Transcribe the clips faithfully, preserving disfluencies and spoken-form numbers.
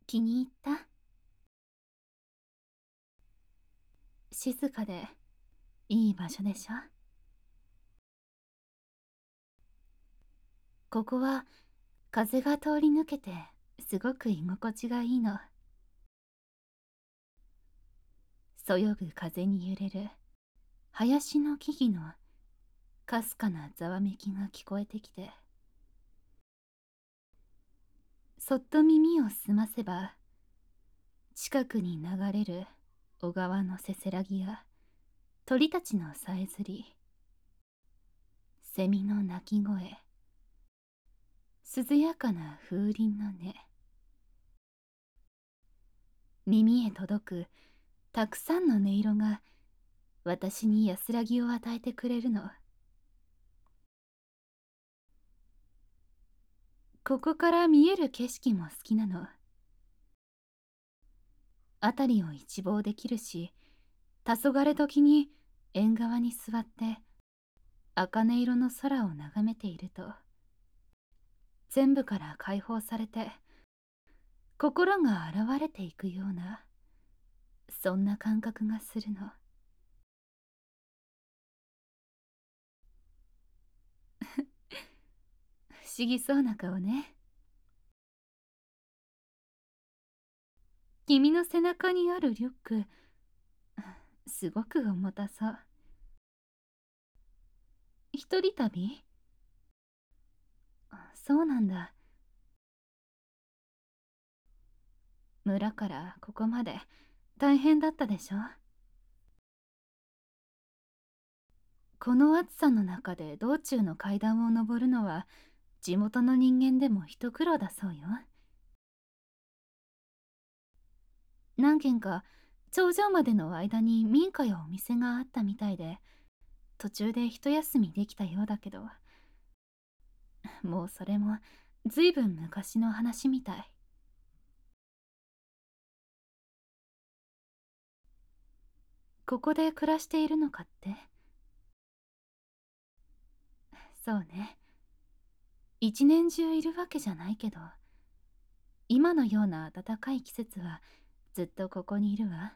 気に入った？静かでいい場所でしょ。ここは風が通り抜けてすごく居心地がいいの。そよぐ風に揺れる林の木々のかすかなざわめきが聞こえてきて、そっと耳を澄ませば近くに流れる小川のせせらぎや鳥たちのさえずり、セミの鳴き声、涼やかな風鈴の音、耳へ届くたくさんの音色が私に安らぎを与えてくれるの。ここから見える景色も好きなの。辺りを一望できるし、黄昏時に縁側に座って茜色の空を眺めていると、全部から解放されて心が洗われていくような、そんな感覚がするの。不思議そうな顔ね。君の背中にあるリュック、すごく重たそう。一人旅？そうなんだ。村からここまで大変だったでしょ。この暑さの中で道中の階段を登るのは地元の人間でも一苦労だそうよ。何軒か頂上までの間に民家やお店があったみたいで、途中で一休みできたようだけど、もうそれもずいぶん昔の話みたい。ここで暮らしているのかって？そうね。一年中いるわけじゃないけど、今のような暖かい季節はずっとここにいるわ。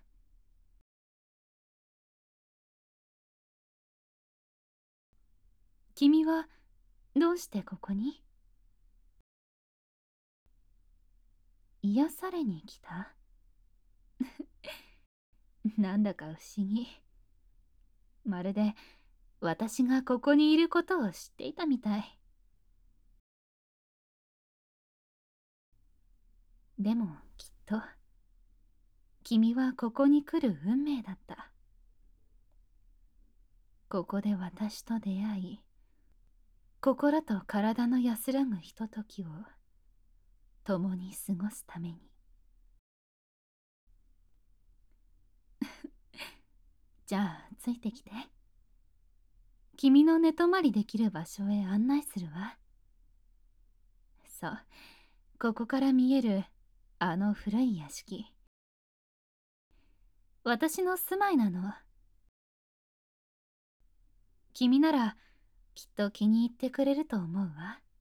君はどうしてここに？癒されに来た？なんだか不思議。まるで私がここにいることを知っていたみたい。でもきっと君はここに来る運命だった。ここで私と出会い、心と体の安らぐひとときを共に過ごすために。じゃあついてきて。君の寝泊まりできる場所へ案内するわ。そう、ここから見えるあの古い屋敷、私の住まいなの。君ならきっと気に入ってくれると思うわ。